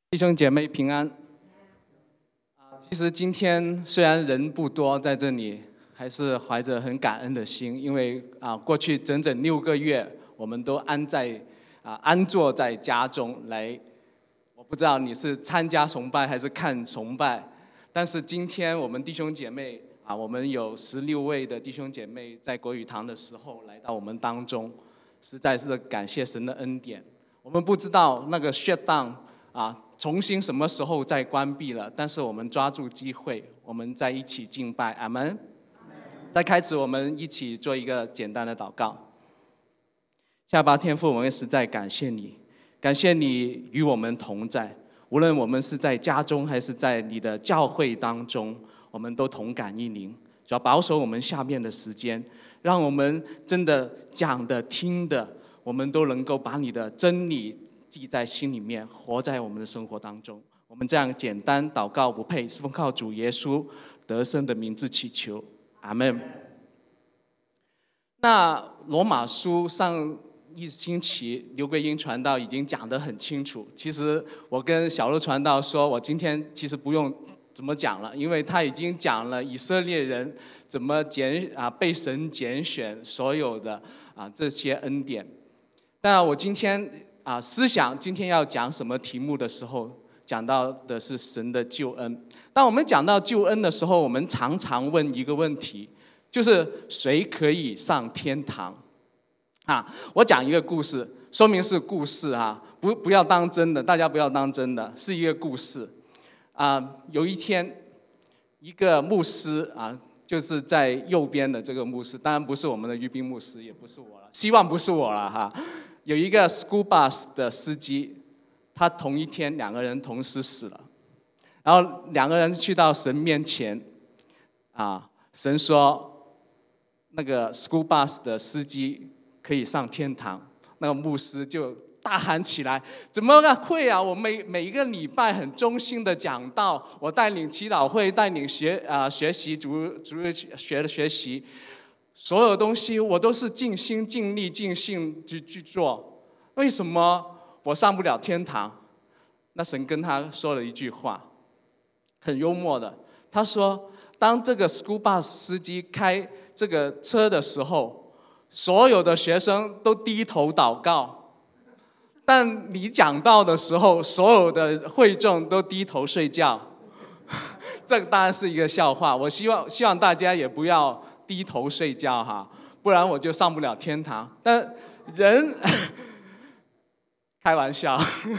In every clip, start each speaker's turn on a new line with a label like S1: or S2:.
S1: 弟兄姐妹平安。其实今天虽然人不多，在这里还是怀着很感恩的心，因为过去整整6个月，我们都安坐在家中来。我不知道你是参加崇拜还是看崇拜，但是今天我们弟兄姐妹我们有16位的弟兄姐妹在国语堂的时候来到我们当中，实在是感谢神的恩典。我们不知道那个 shutdown 重新什么时候再关闭了，但是我们抓住机会，我们在一起敬拜，阿们。在开始，我们一起做一个简单的祷告。下巴天父，我们实在感谢你，感谢你与我们同在，无论我们是在家中还是在你的教会当中，我们都同感一灵。主要保守我们下面的时间，让我们真的讲的听的，我们都能够把你的真理记在心里面，活在我们的生活当中。我们这样简单祷告不配，是奉靠主耶稣得胜的名字祈求，阿们。那罗马书上一星期刘桂英传道已经讲得很清楚，其实我跟小鹿传道说，我今天其实不用怎么讲了，因为他已经讲了以色列人怎么被神拣选所有的这些恩典。但我今天思想今天要讲什么题目的时候，讲到的是神的救恩。当我们讲到救恩的时候，我们常常问一个问题，就是谁可以上天堂？我讲一个故事，说明是故事不要当真的，大家不要当真的，是一个故事。有一天，一个牧师就是在右边的这个牧师，当然不是我们的于斌牧师，也不是我了，希望不是我了有一个 school bus 的司机，他同一天2个人同时死了，然后2个人去到神面前，神说那个 school bus 的司机可以上天堂，那个牧师就大喊起来：怎么会我每一个礼拜很忠心的讲道，我带领祈祷会，带领学习主日学的学习，所有东西我都是尽心尽力尽性去做，为什么我上不了天堂？那神跟他说了一句话，很幽默的，他说当这个 school bus 司机开这个车的时候，所有的学生都低头祷告，但你讲道的时候，所有的会众都低头睡觉。这个当然是一个笑话，我希望大家也不要低头睡觉不然我就上不了天堂。但人开玩笑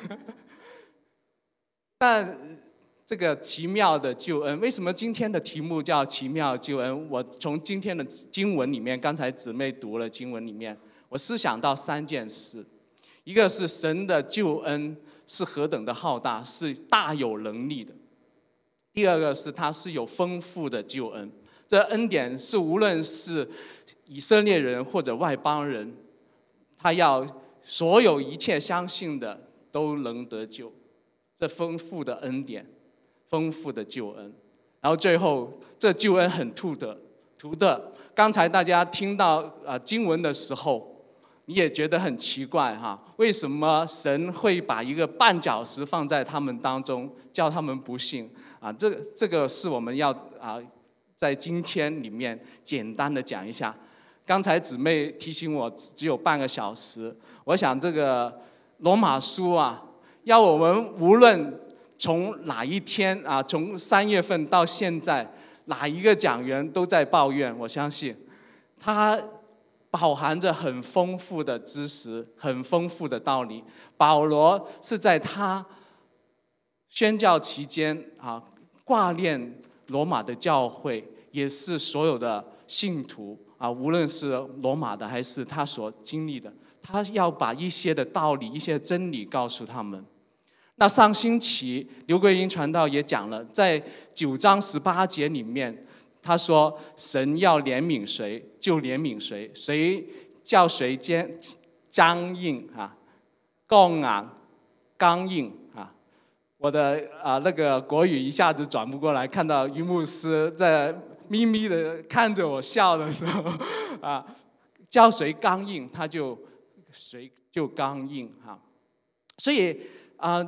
S1: 但这个奇妙的救恩，为什么今天的题目叫奇妙救恩？我从今天的经文里面，刚才姊妹读了经文里面，我思想到3件事。一个是神的救恩是何等的浩大，是大有能力的。第二个是他是有丰富的救恩，这恩典是无论是以色列人或者外邦人，他要所有一切相信的都能得救。这丰富的恩典，丰富的救恩。然后最后这救恩很独特。刚才大家听到经文的时候，你也觉得很奇怪为什么神会把一个绊脚石放在他们当中，叫他们不信这个是我们要在今天里面简单的讲一下。刚才姊妹提醒我只有半个小时，我想这个罗马书要我们无论从哪一天从3月份到现在，哪一个讲员都在抱怨，我相信他饱含着很丰富的知识，很丰富的道理。保罗是在他宣教期间挂念罗马的教会，也是所有的信徒无论是罗马的还是他所经历的，他要把一些的道理、一些真理告诉他们。那上星期刘桂英传道也讲了，在9章18节里面，他说神要怜悯谁就怜悯谁，谁叫谁僵硬刚硬我的那个国语一下子转不过来，看到于牧师在咪咪的看着我笑的时候叫谁刚硬，他就谁就刚硬所以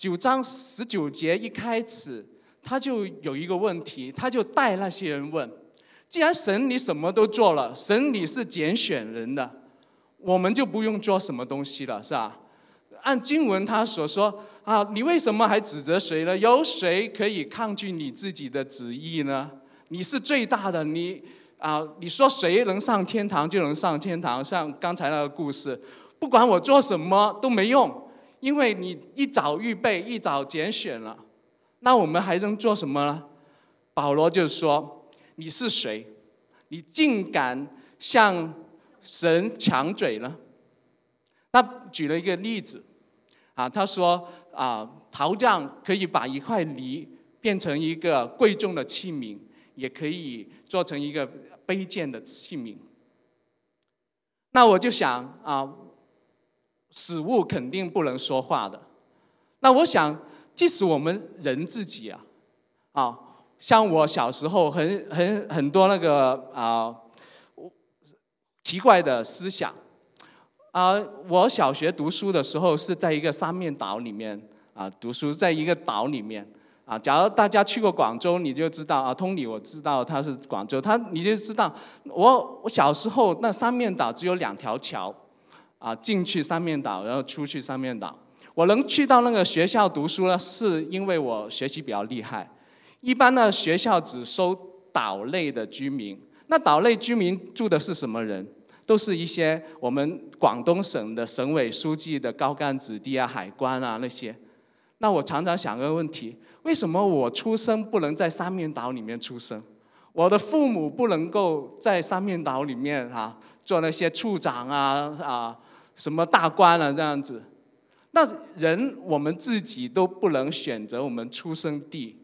S1: 9章19节一开始，他就有一个问题，他就带那些人问：既然神你什么都做了，神你是拣选人的，我们就不用做什么东西了，是吧？按经文他所说啊，你为什么还指责谁呢？有谁可以抗拒你自己的旨意呢？你是最大的，你说谁能上天堂就能上天堂，像刚才那个故事，不管我做什么都没用，因为你一早预备，一早拣选了，那我们还能做什么呢？保罗就说：你是谁？你竟敢向神抢嘴呢？他举了一个例子，他说陶匠可以把一块泥变成一个贵重的器皿，也可以做成一个卑贱的器皿。那我就想死物肯定不能说话的。那我想，即使我们人自己像我小时候很多那个奇怪的思想我小学读书的时候是在一个三面岛里面读书，在一个岛里面假如大家去过广州，你就知道通里我知道它是广州，你就知道我小时候那三面岛只有2条桥进去三面岛，然后出去三面岛。我能去到那个学校读书呢，是因为我学习比较厉害。一般呢，学校只收岛内的居民。那岛内居民住的是什么人？都是一些我们广东省的省委书记的高干子弟海关那些。那我常常想个问题：为什么我出生不能在三面岛里面出生？我的父母不能够在三面岛里面做那些处长什么大官这样子？那人我们自己都不能选择我们出生地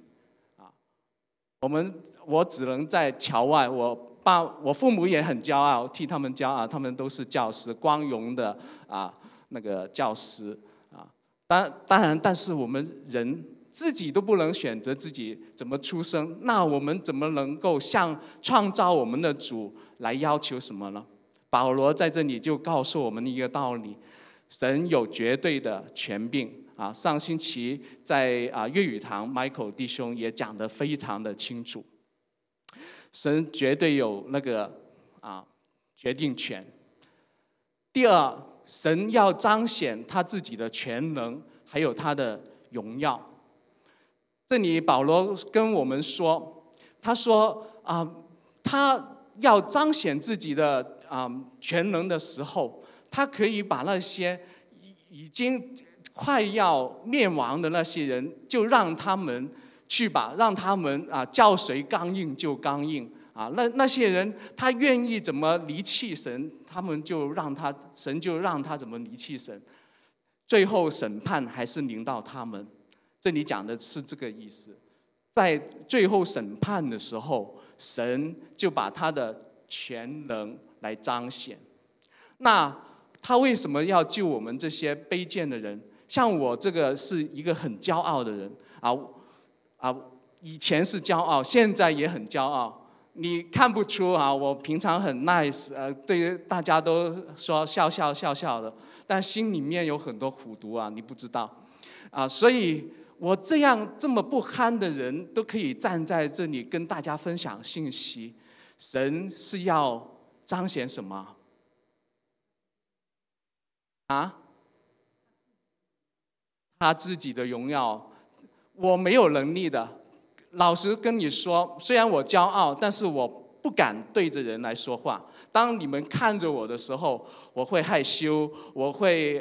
S1: 我只能在桥外。我父母也很骄傲，替他们骄傲，他们都是教师，光荣的那个教师当然，但是我们人自己都不能选择自己怎么出生，那我们怎么能够向创造我们的主来要求什么呢？保罗在这里就告诉我们一个道理：神有绝对的权柄上星期在粤语堂 Michael 弟兄也讲得非常的清楚。神绝对有那个决定权。第二，神要彰显他自己的全能，还有他的荣耀。这里保罗跟我们说，他说他要彰显自己的全能的时候，他可以把那些已经快要灭亡的那些人，就让他们去吧，让他们叫谁刚硬就刚硬那些人他愿意怎么离弃神，神就让他怎么离弃神，最后审判还是临到他们。这里讲的是这个意思，在最后审判的时候，神就把他的全能来彰显。那他为什么要救我们这些卑贱的人？像我这个是一个很骄傲的人以前是骄傲，现在也很骄傲。你看不出我平常很 nice， 对大家都说笑的，但心里面有很多苦毒你不知道所以我这么不堪的人都可以站在这里跟大家分享信息。神是要彰显什么他自己的荣耀。我没有能力的，老实跟你说，虽然我骄傲，但是我不敢对着人来说话。当你们看着我的时候，我会害羞，我会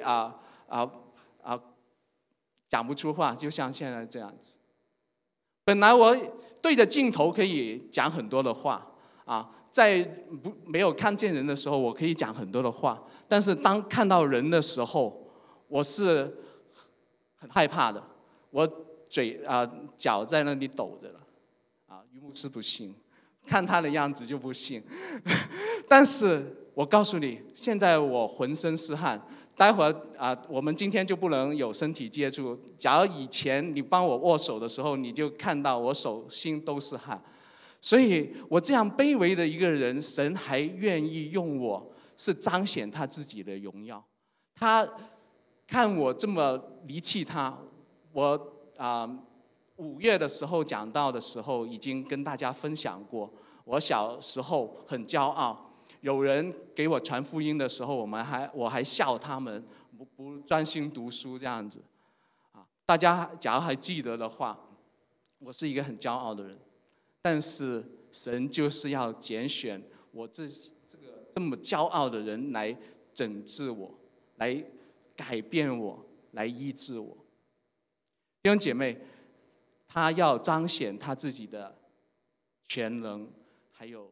S1: 讲不出话，就像现在这样子。本来我对着镜头可以讲很多的话在没有看见人的时候，我可以讲很多的话，但是当看到人的时候，我是很害怕的。我脚在那里抖着了于牧师不信，看他的样子就不信但是我告诉你，现在我浑身是汗。待会儿我们今天就不能有身体接触。假如以前你帮我握手的时候，你就看到我手心都是汗。所以我这样卑微的一个人，神还愿意用我，是彰显他自己的荣耀。他看我这么离弃他， 我5月的时候讲到的时候，已经跟大家分享过，我小时候很骄傲，有人给我传福音的时候，我还笑他们不专心读书这样子。大家假如还记得的话，我是一个很骄傲的人，但是神就是要拣选我这个这么骄傲的人来整治我，来改变我，来医治我。弟兄姐妹，他要彰显他自己的全能，还有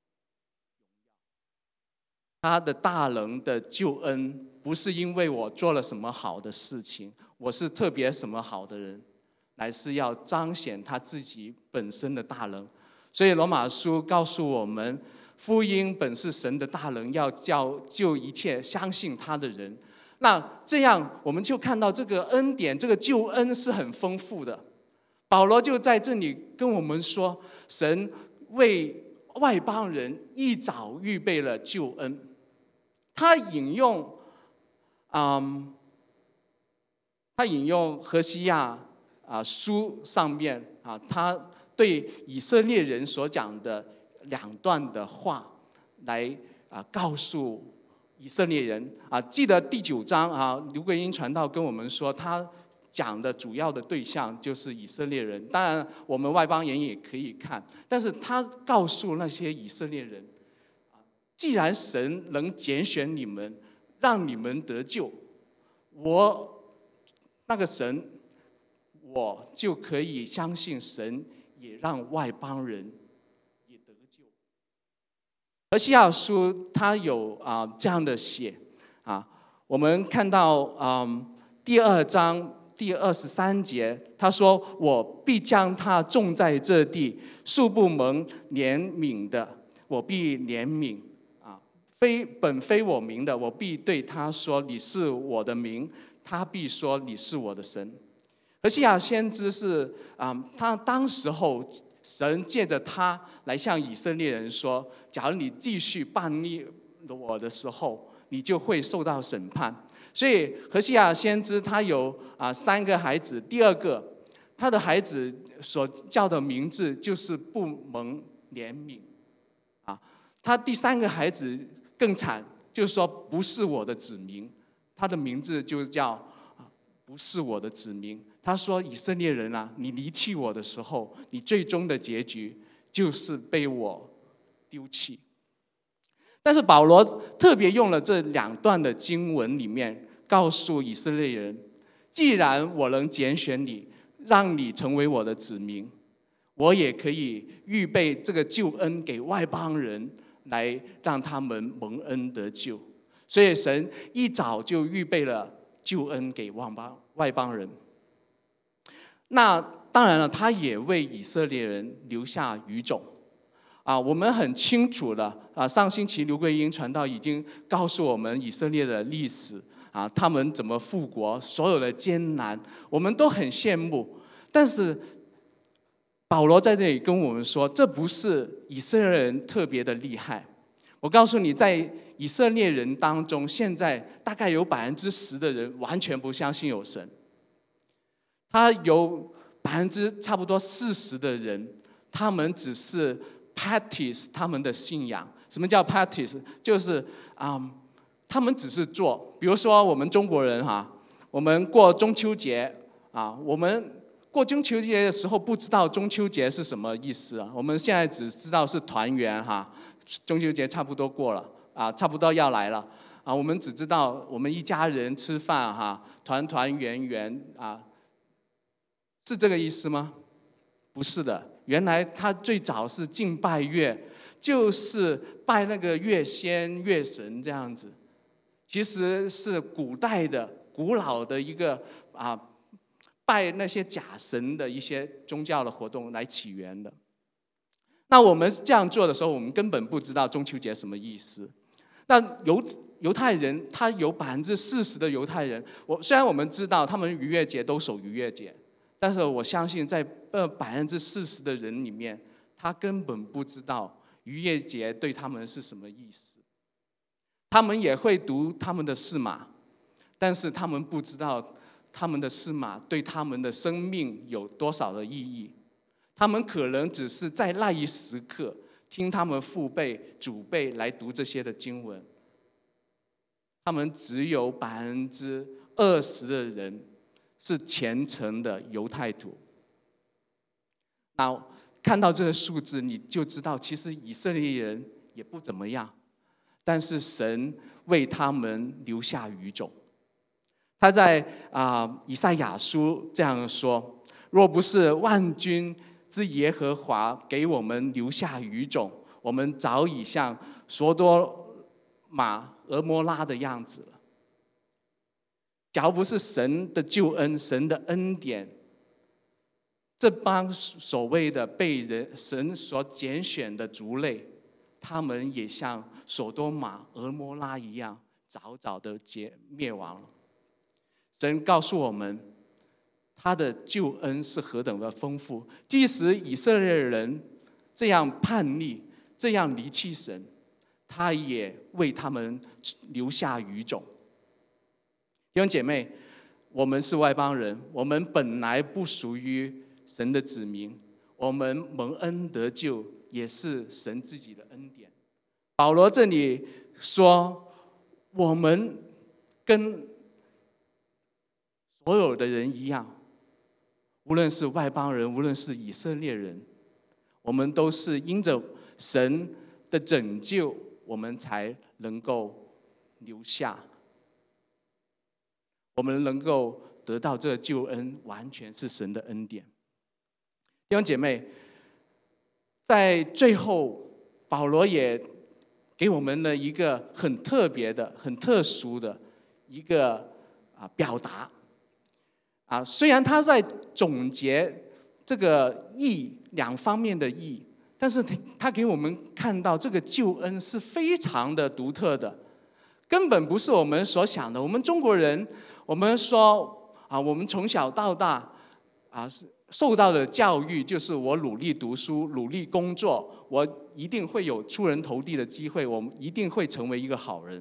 S1: 他的大能的救恩，不是因为我做了什么好的事情，我是特别什么好的人，乃是要彰显他自己本身的大能。所以罗马书告诉我们，福音本是神的大能，要救一切相信他的人。那这样我们就看到这个恩典，这个救恩是很丰富的。保罗就在这里跟我们说，神为外邦人一早预备了救恩。他引用何西阿书上面他对以色列人所讲的2段的话，来告诉以色列人记得第9章刘桂英传道跟我们说，他讲的主要的对象就是以色列人，当然我们外邦人也可以看，但是他告诉那些以色列人，既然神能拣选你们，让你们得救，我那个神，我就可以相信神也让外邦人也得救。何西阿书他有这样的写我们看到第2章第23节，他说：“我必将他种在这地，素不蒙怜悯的，我必怜悯。本非我名的，我必对他说：你是我的名。他必说：你是我的神。”何西阿先知是他当时候神借着他来向以色列人说：假如你继续叛逆我的时候，你就会受到审判。所以何西阿先知他有3个孩子，第2个他的孩子所叫的名字就是不蒙怜悯他第3个孩子更惨，就是说不是我的子民，他的名字就叫不是我的子民。他说：以色列人你离弃我的时候，你最终的结局就是被我丢弃。但是保罗特别用了这2段的经文里面，告诉以色列人，既然我能拣选你，让你成为我的子民，我也可以预备这个救恩给外邦人，来让他们蒙恩得救。所以神一早就预备了救恩给外邦人。那当然了，他也为以色列人留下余种我们很清楚的上星期刘桂英传道已经告诉我们以色列的历史他们怎么复国，所有的艰难，我们都很羡慕。但是保罗在这里跟我们说，这不是以色列人特别的厉害。我告诉你，在以色列人当中，现在大概有10%的人完全不相信有神。他有差不多40%的人，他们只是 practice 他们的信仰。什么叫 practice？ 就是他们只是做。比如说我们中国人我们过中秋节我们过中秋节的时候不知道中秋节是什么意思我们现在只知道是团圆中秋节差不多过了差不多要来了我们只知道我们一家人吃饭团团圆圆是这个意思吗？不是的，原来他最早是敬拜月，就是拜那个月仙月神这样子，其实是古代的古老的一个拜那些假神的一些宗教的活动来起源的。那我们这样做的时候，我们根本不知道中秋节什么意思。那犹太人，他有40%的犹太人，虽然我们知道他们逾越节都守逾越节，但是我相信在40%的人里面，他根本不知道逾越节对他们是什么意思。他们也会读他们的释码，但是他们不知道他们的司马对他们的生命有多少的意义。他们可能只是在那一时刻听他们父辈、祖辈来读这些的经文，他们只有20%的人是虔诚的犹太徒。那看到这个数字，你就知道，其实以色列人也不怎么样，但是神为他们留下余种。他在以赛亚书这样说：若不是万军之耶和华给我们留下余种，我们早已像所多玛、俄摩拉的样子了。假如不是神的救恩、神的恩典，这帮所谓的被神所拣选的族类，他们也像所多玛、俄摩拉一样，早早的灭亡了。神告诉我们，他的救恩是何等的丰富，即使以色列人这样叛逆、这样离弃神，他也为他们留下余种。弟兄姐妹，我们是外邦人，我们本来不属于神的子民，我们蒙恩得救也是神自己的恩典。保罗这里说，我们跟所有的人一样，无论是外邦人，无论是以色列人，我们都是因着神的拯救，我们才能够留下，我们能够得到这个救恩，完全是神的恩典。弟兄姐妹，在最后，保罗也给我们了一个很特别的、很特殊的一个表达。虽然他在总结这个义两方面的义，但是他给我们看到这个救恩是非常的独特的，根本不是我们所想的。我们中国人，我们说我们从小到大受到的教育就是我努力读书、努力工作，我一定会有出人头地的机会，我们一定会成为一个好人。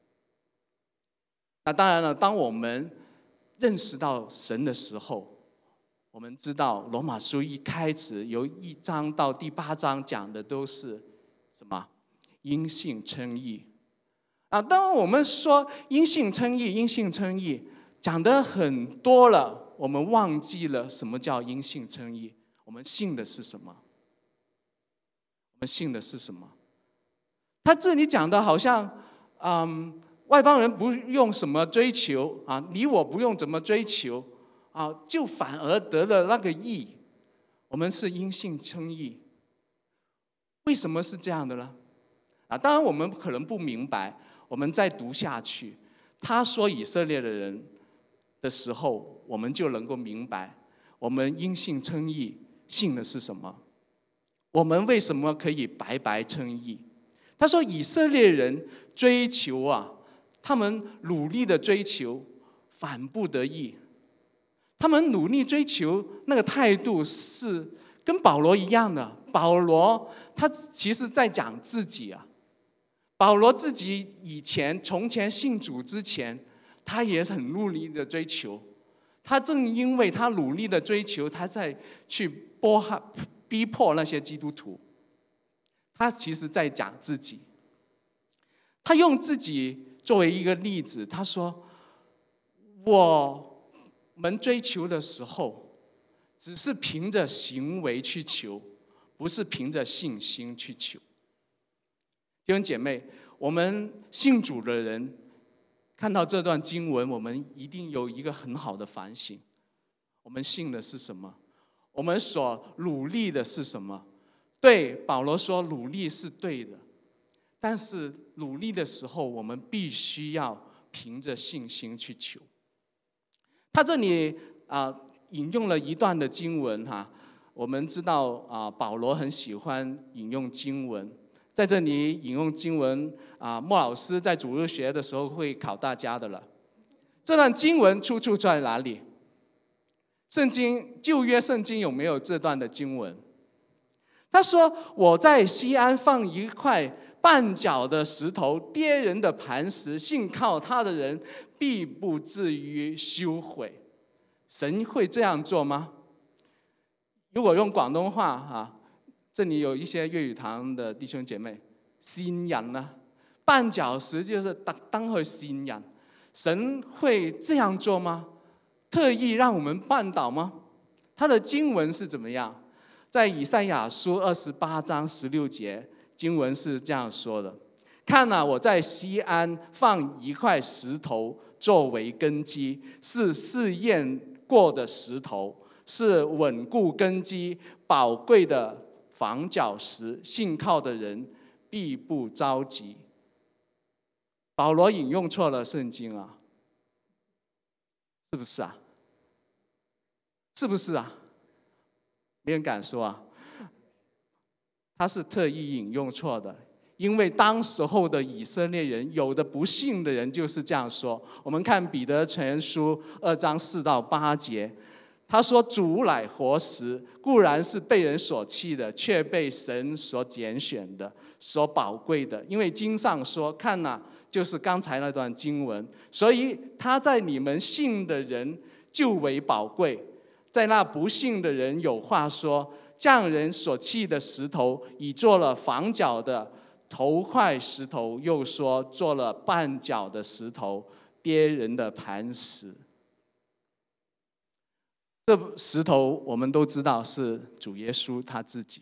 S1: 那当然了，当我们认识到神的时候，我们知道罗马书一开始由1章到第8章讲的都是什么？因信称义。当我们说因信称义，因信称义讲得很多了，我们忘记了什么叫因信称义。我们信的是什么？我们信的是什么？他这里讲的好像外邦人不用什么追求你我不用怎么追求就反而得了那个义。我们是因信称义，为什么是这样的呢？当然我们可能不明白，我们再读下去，他说以色列的人的时候，我们就能够明白，我们因信称义，信的是什么？我们为什么可以白白称义？他说以色列人追求他们努力的追求，反不得意。他们努力追求那个态度是跟保罗一样的。保罗他其实在讲自己保罗自己从前信主之前，他也很努力的追求。他正因为他努力的追求，他在去逼迫那些基督徒。他其实在讲自己，他用自己作为一个例子，他说我们追求的时候只是凭着行为去求，不是凭着信心去求。弟兄姐妹，我们信主的人看到这段经文，我们一定有一个很好的反省。我们信的是什么？我们所努力的是什么？对，保罗说努力是对的，但是努力的时候，我们必须要凭着信心去求。他这里引用了一段的经文我们知道保罗很喜欢引用经文，在这里引用经文莫老师在主日学的时候会考大家的了。这段经文出处在哪里？旧约圣经有没有这段的经文？他说我在西安放一块绊脚的石头，跌人的磐石，信靠他的人必不至于羞悔。 神会这样做吗？如果用广东话这里有一些粤语堂的弟兄姐妹，善人呢，绊腳石就是特登去善人，神会这样做吗？特意让我们绊倒吗？他的经文是怎么样？在以赛亚书28章16节，经文是这样说的：看啊，我在西安放一块石头作为根基，是试验过的石头，是稳固根基宝贵的房角石，信靠的人必不着急。保罗引用错了圣经啊，是不是啊？是不是啊？没人敢说啊。他是特意引用错的，因为当时候的以色列人，有的不信的人就是这样说。我们看彼得前书2章4到8节，他说：主乃活石，固然是被人所弃的，却被神所拣选的，所宝贵的。因为经上说，看哪，就是刚才那段经文，所以他在你们信的人就为宝贵，在那不信的人有话说，匠人所弃的石头，已做了房角的头块石头，又说做了绊脚的石头，跌人的磐石。这石头我们都知道是主耶稣他自己。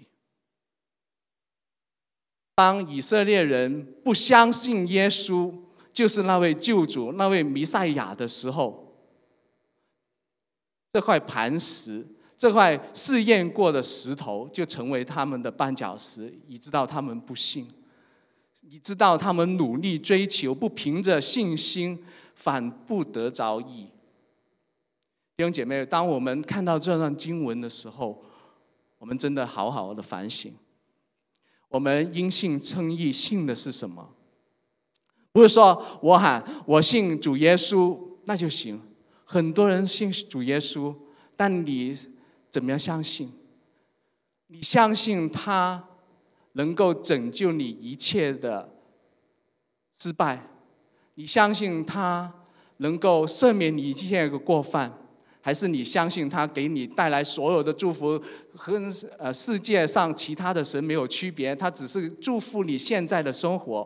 S1: 当以色列人不相信耶稣就是那位救主，那位弥赛亚的时候，这块磐石，这块试验过的石头就成为他们的绊脚石，以致到他们不信，以致到他们努力追求，不凭着信心，反不得着义。弟兄姐妹，当我们看到这段经文的时候，我们真的好好的反省，我们因信称义，信的是什么？不是说我喊我信主耶稣那就行，很多人信主耶稣，但你怎么样相信？你相信他能够拯救你一切的失败？你相信他能够赦免你一切的过犯？还是你相信他给你带来所有的祝福，和世界上其他的神没有区别，他只是祝福你现在的生活？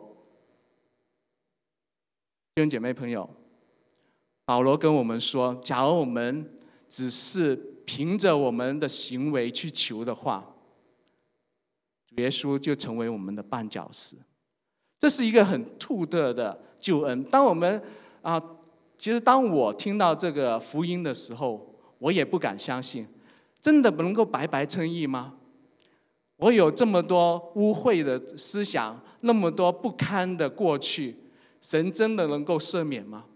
S1: 弟兄姐妹朋友，保罗跟我们说，假如我们只是凭着我们的行为去求的话，主耶稣就成为我们的绊脚石。这是一个很独特的救恩。当我们其实当我听到这个福音的时候，我也不敢相信，真的能够白白称义吗？我有这么多污秽的思想，那么多不堪的过去，神真的能够赦免吗？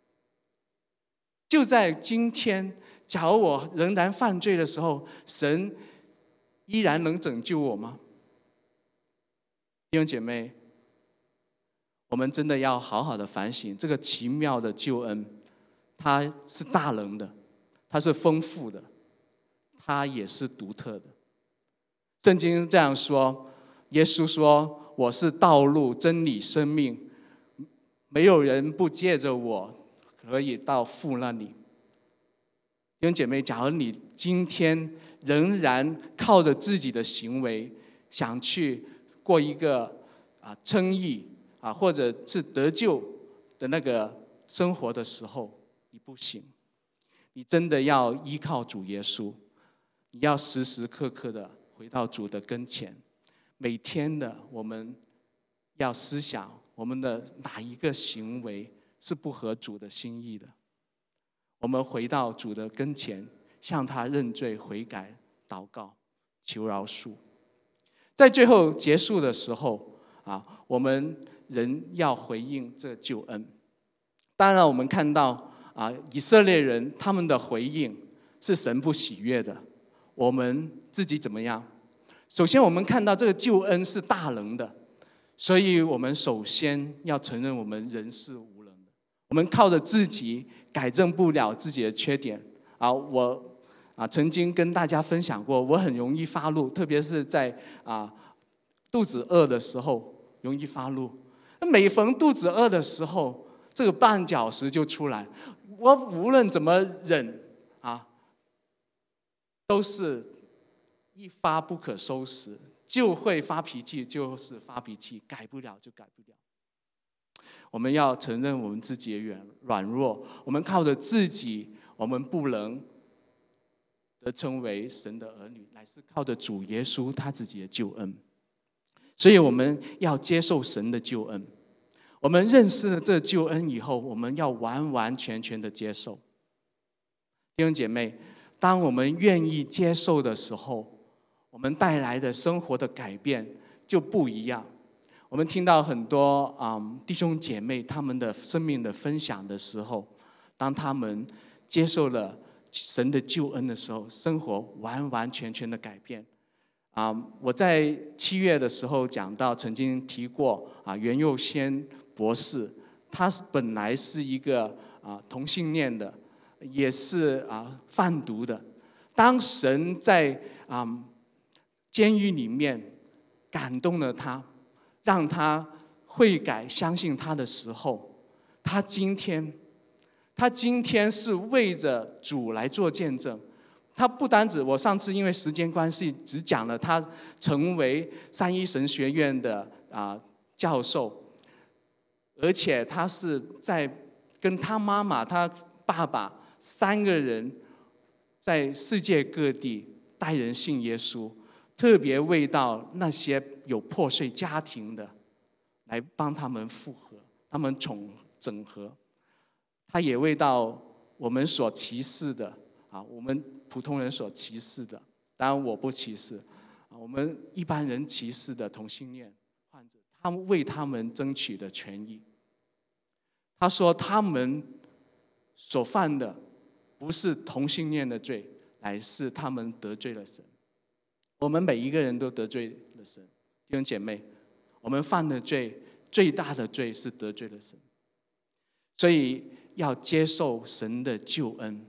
S1: 就在今天，假如我仍然犯罪的时候，神依然能拯救我吗？弟兄姐妹，我们真的要好好的反省这个奇妙的救恩，它是大能的，它是丰富的，它也是独特的。圣经这样说，耶稣说：我是道路、真理、生命，没有人不借着我可以到父那里。弟兄姐妹，假如你今天仍然靠着自己的行为想去过一个称义或者是得救的那个生活的时候，你不行，你真的要依靠主耶稣，你要时时刻刻的回到主的跟前。每天的我们要思想我们的哪一个行为是不合主的心意的，我们回到主的跟前，向他认罪悔改，祷告求饶恕。在最后结束的时候我们人要回应这救恩。当然我们看到以色列人他们的回应是神不喜悦的。我们自己怎么样？首先我们看到这个救恩是大能的，所以我们首先要承认我们人是无能的，我们靠着自己改正不了自己的缺点。我曾经跟大家分享过，我很容易发怒，特别是在肚子饿的时候容易发怒。每逢肚子饿的时候，这个绊脚石就出来。我无论怎么忍都是一发不可收拾，就会发脾气就是发脾气，改不了就改不了。我们要承认我们自己的软弱，我们靠着自己，我们不能得称为神的儿女，乃是靠着主耶稣他自己的救恩。所以我们要接受神的救恩。我们认识了这救恩以后，我们要完完全全的接受。弟兄姐妹，当我们愿意接受的时候，我们带来的生活的改变就不一样。我们听到很多弟兄姐妹他们的生命的分享的时候，当他们接受了神的救恩的时候，生活完完全全的改变。我在7月的时候讲到，曾经提过袁佑先博士，他本来是一个同性恋的，也是贩毒的。当神在监狱里面感动了他，让他悔改相信他的时候，他今天是为着主来做见证。他不单止，我上次因为时间关系只讲了他成为三一神学院的教授，而且他是在跟他妈妈、他爸爸3个人在世界各地带人信耶稣，特别为到那些有破碎家庭的，来帮他们复合，他们整合。他也为到我们所歧视的我们普通人所歧视的，当然我不歧视我们一般人歧视的同性恋患者，他们为他们争取的权益。他说他们所犯的不是同性恋的罪，乃是他们得罪了神。我们每一个人都得罪了神，弟兄姐妹，我们犯的罪最大的罪是得罪了神。所以要接受神的救恩，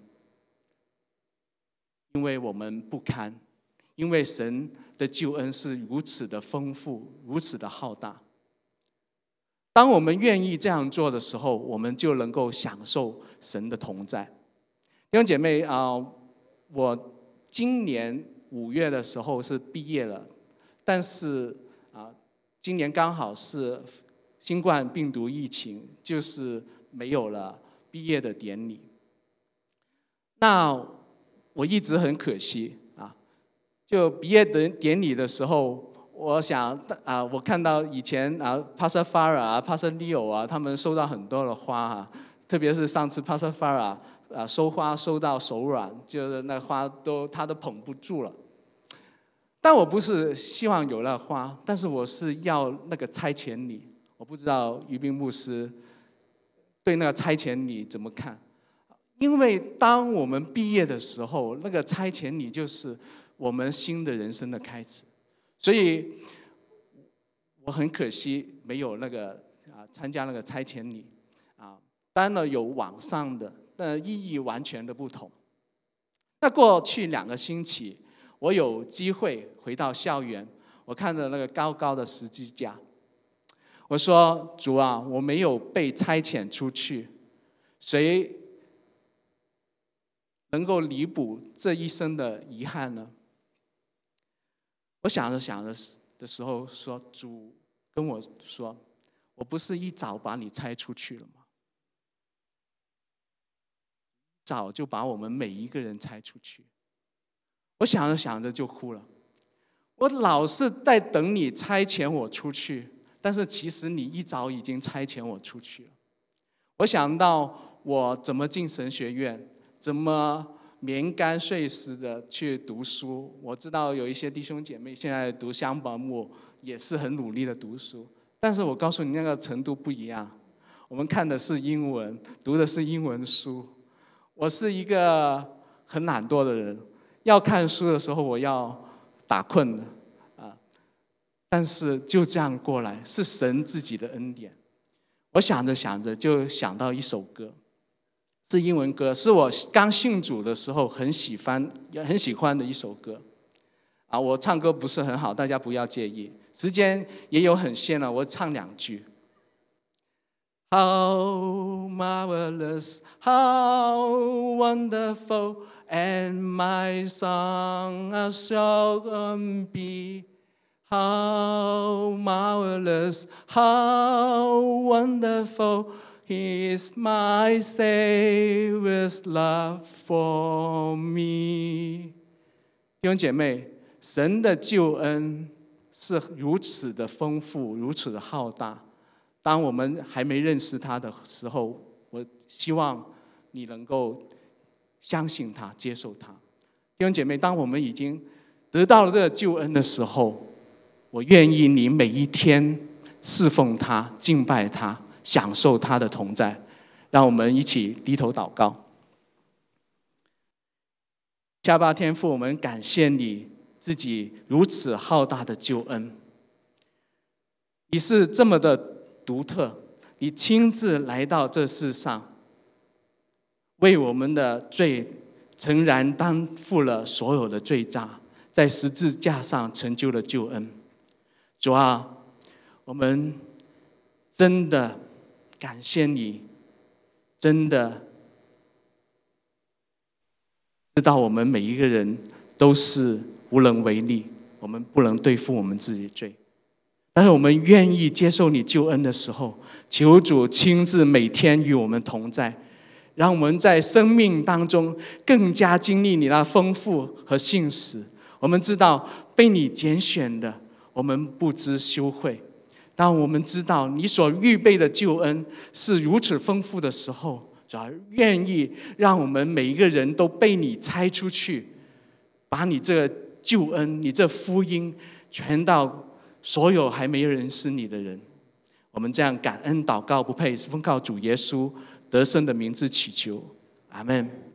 S1: 因为我们不堪，因为神的救恩是如此的丰富，如此的浩大。当我们愿意这样做的时候，我们就能够享受神的同在。弟兄姐妹我今年5月的时候是毕业了，但是今年刚好是新冠病毒疫情，就是没有了毕业的典礼。那我一直很可惜就毕业的典礼的时候，我想我看到以前Pastor Farah、Pastor Leo 他们收到很多的花特别是上次 Pastor Farah收花收到手软，就是那花他都捧不住了。但我不是希望有那花，但是我是要那个差遣礼。我不知道于斌牧师对那个差遣礼怎么看？因为当我们毕业的时候，那个差遣礼就是我们新的人生的开始。所以我很可惜没有那个参加那个差遣礼当然有网上的，但意义完全的不同。那过去2个星期，我有机会回到校园，我看着那个高高的十字架，我说主我没有被差遣出去，谁能够弥补这一生的遗憾呢？我想着的时候说，主跟我说，我不是一早把你差出去了吗？早就把我们每一个人差出去。我想着就哭了。我老是在等你差遣我出去，但是其实你一早已经差遣我出去了。我想到我怎么进神学院，怎么眠干睡死的去读书。我知道有一些弟兄姐妹现在读香宝木也是很努力的读书，但是我告诉你那个程度不一样。我们看的是英文，读的是英文书。我是一个很懒惰的人，要看书的时候我要打困的但是就这样过来，是神自己的恩典。我想着就想到一首歌，是英文歌，是我刚信主的时候很喜欢的一首歌我唱歌不是很好，大家不要介意，时间也有很限了，我唱2句。How marvelous, how wonderful and my song shall be. How marvelous, how wonderful is my Savior's love for me。 弟兄姐妹，神的救恩是如此的丰富，如此的浩大。当我们还没认识他的时候，我希望你能够相信他，接受他。弟兄姐妹，当我们已经得到了这个救恩的时候，我愿意你每一天侍奉他，敬拜他，享受他的同在。让我们一起低头祷告。加巴天父，我们感谢你自己如此浩大的救恩。你是这么的独特，你亲自来到这世上，为我们的罪诚然担负了所有的罪债，在十字架上成就了救恩。主啊，我们真的感谢你，真的知道我们每一个人都是无能为力，我们不能对付我们自己的罪。但是我们愿意接受你救恩的时候，求主亲自每天与我们同在，让我们在生命当中更加经历你那丰富和信实。我们知道被你拣选的，我们不知羞愧。当我们知道你所预备的救恩是如此丰富的时候，主要愿意让我们每一个人都被你差出去，把你这个救恩，你这福音传到所有还没有认识你的人。我们这样感恩祷告不配，是奉靠主耶稣得胜的名字祈求，阿们。